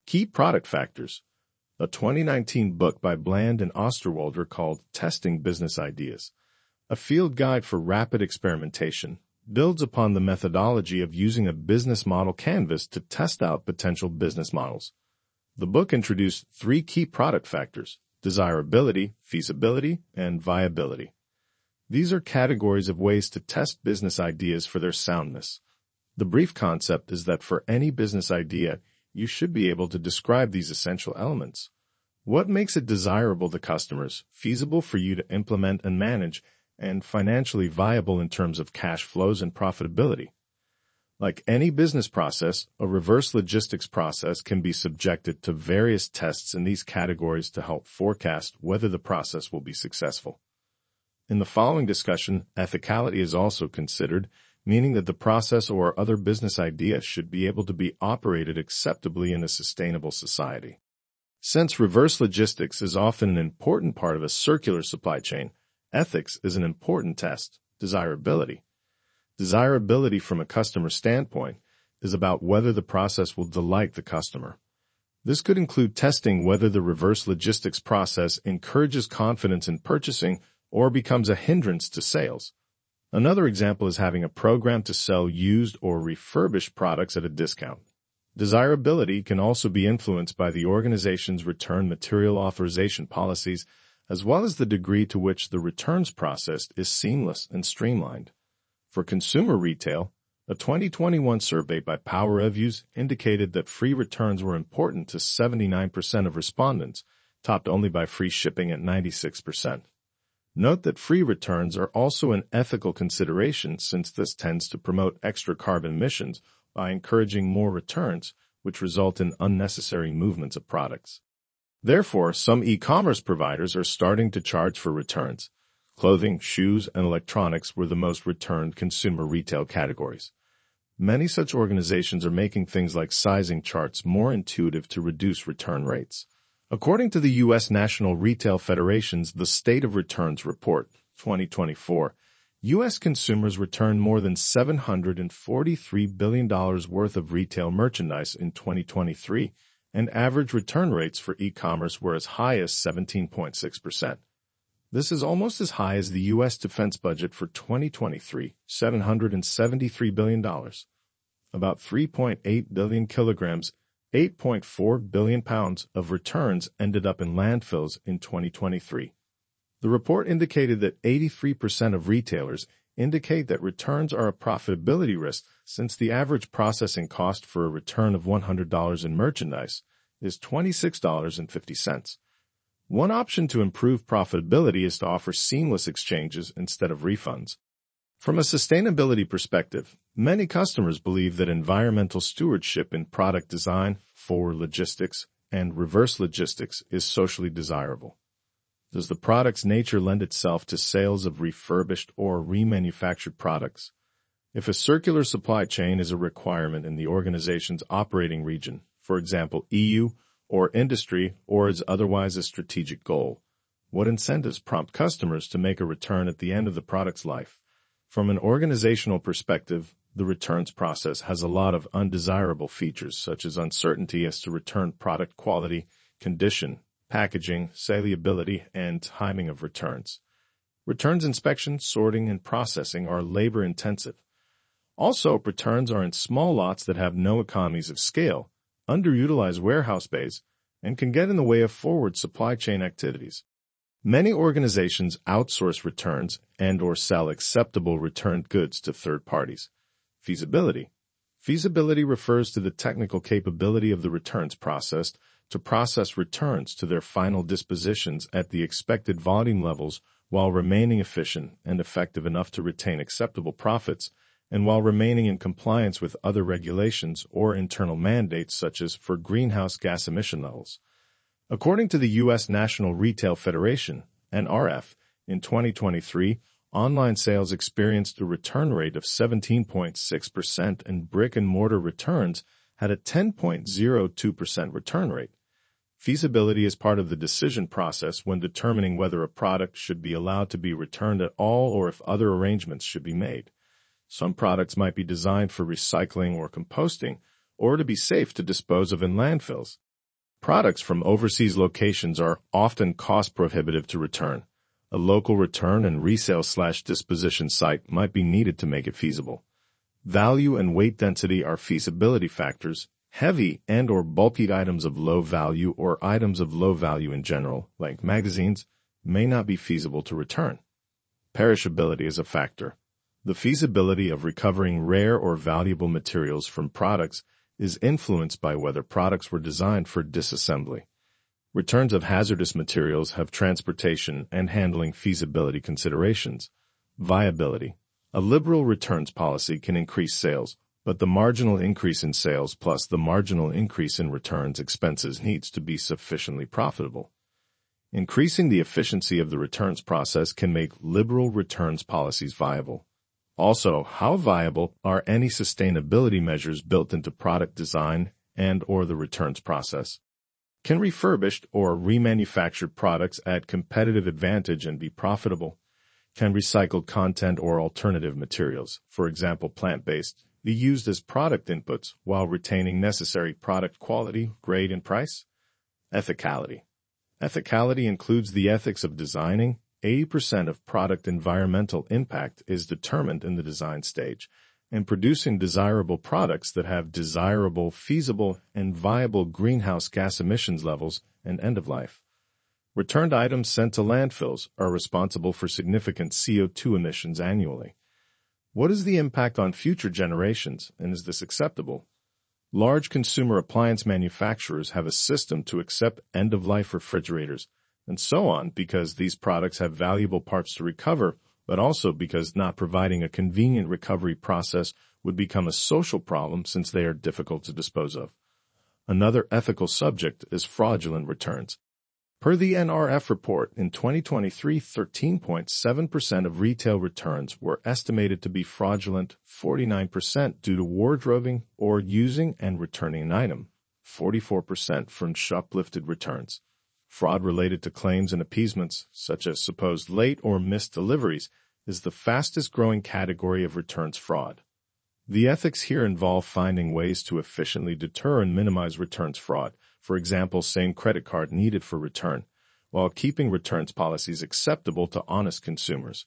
Key Product Factors, a 2019 book by Bland and Osterwalder called Testing Business Ideas, a field guide for rapid experimentation, builds upon the methodology of using a business model canvas to test out potential business models. The book introduced 3 key product factors: desirability, feasibility, and viability. These are categories of ways to test business ideas for their soundness. The brief concept is that for any business idea, you should be able to describe these essential elements. What makes it desirable to customers, feasible for you to implement and manage, and financially viable in terms of cash flows and profitability? Like any business process, a reverse logistics process can be subjected to various tests in these categories to help forecast whether the process will be successful. In the following discussion, ethicality is also considered, meaning that the process or other business idea should be able to be operated acceptably in a sustainable society. Since reverse logistics is often an important part of a circular supply chain, ethics is an important test. Desirability. Desirability from a customer standpoint is about whether the process will delight the customer. This could include testing whether the reverse logistics process encourages confidence in purchasing or becomes a hindrance to sales. Another example is having a program to sell used or refurbished products at a discount. Desirability can also be influenced by the organization's return material authorization policies, as well as the degree to which the returns process is seamless and streamlined. For consumer retail, a 2021 survey by Power Reviews indicated that free returns were important to 79% of respondents, topped only by free shipping at 96%. Note that free returns are also an ethical consideration, since this tends to promote extra carbon emissions by encouraging more returns, which result in unnecessary movements of products. Therefore, some e-commerce providers are starting to charge for returns. Clothing, shoes, and electronics were the most returned consumer retail categories. Many such organizations are making things like sizing charts more intuitive to reduce return rates. According to the U.S. National Retail Federation's The State of Returns Report, 2024, U.S. consumers returned more than $743 billion worth of retail merchandise in 2023, and average return rates for e-commerce were as high as 17.6%. This is almost as high as the U.S. defense budget for 2023, $773 billion. About 3.8 billion kilograms, 8.4 billion pounds of returns ended up in landfills in 2023. The report indicated that 83% of retailers indicate that returns are a profitability risk, since the average processing cost for a return of $100 in merchandise is $26.50. One option to improve profitability is to offer seamless exchanges instead of refunds. From a sustainability perspective, many customers believe that environmental stewardship in product design, forward logistics, and reverse logistics is socially desirable. Does the product's nature lend itself to sales of refurbished or remanufactured products? If a circular supply chain is a requirement in the organization's operating region, for example, EU or industry, or is otherwise a strategic goal, what incentives prompt customers to make a return at the end of the product's life? From an organizational perspective, the returns process has a lot of undesirable features, such as uncertainty as to return product quality, condition, packaging, saleability, and timing of returns. Returns inspection, sorting, and processing are labor-intensive. Also, returns are in small lots that have no economies of scale, underutilized warehouse bays, and can get in the way of forward supply chain activities. Many organizations outsource returns and/or sell acceptable returned goods to third parties. Feasibility. Feasibility refers to the technical capability of the returns process to process returns to their final dispositions at the expected volume levels while remaining efficient and effective enough to retain acceptable profits, and while remaining in compliance with other regulations or internal mandates, such as for greenhouse gas emission levels. According to the U.S. National Retail Federation, NRF, in 2023, online sales experienced a return rate of 17.6%, and brick-and-mortar returns had a 10.02% return rate. Feasibility is part of the decision process when determining whether a product should be allowed to be returned at all or if other arrangements should be made. Some products might be designed for recycling or composting, or to be safe to dispose of in landfills. Products from overseas locations are often cost-prohibitive to return. A local return and resale/disposition site might be needed to make it feasible. Value and weight density are feasibility factors. Heavy and/or bulky items of low value or items of low value in general, like magazines, may not be feasible to return. Perishability is a factor. The feasibility of recovering rare or valuable materials from products is influenced by whether products were designed for disassembly. Returns of hazardous materials have transportation and handling feasibility considerations. Viability. A liberal returns policy can increase sales, but the marginal increase in sales plus the marginal increase in returns expenses needs to be sufficiently profitable. Increasing the efficiency of the returns process can make liberal returns policies viable. Also, how viable are any sustainability measures built into product design and/or the returns process? Can refurbished or remanufactured products add competitive advantage and be profitable? Can recycled content or alternative materials, for example plant-based, be used as product inputs while retaining necessary product quality, grade, and price? Ethicality. Ethicality includes the ethics of designing. 80% of product environmental impact is determined in the design stage, and producing desirable products that have desirable, feasible, and viable greenhouse gas emissions levels and end of life. Returned items sent to landfills are responsible for significant CO2 emissions annually. What is the impact on future generations, and is this acceptable? Large consumer appliance manufacturers have a system to accept end-of-life refrigerators, and so on, because these products have valuable parts to recover, but also because not providing a convenient recovery process would become a social problem since they are difficult to dispose of. Another ethical subject is fraudulent returns. Per the NRF report, in 2023, 13.7% of retail returns were estimated to be fraudulent, 49% due to wardrobing or using and returning an item, 44% from shoplifted returns. Fraud related to claims and appeasements, such as supposed late or missed deliveries, is the fastest growing category of returns fraud. The ethics here involve finding ways to efficiently deter and minimize returns fraud, for example, same credit card needed for return, while keeping returns policies acceptable to honest consumers.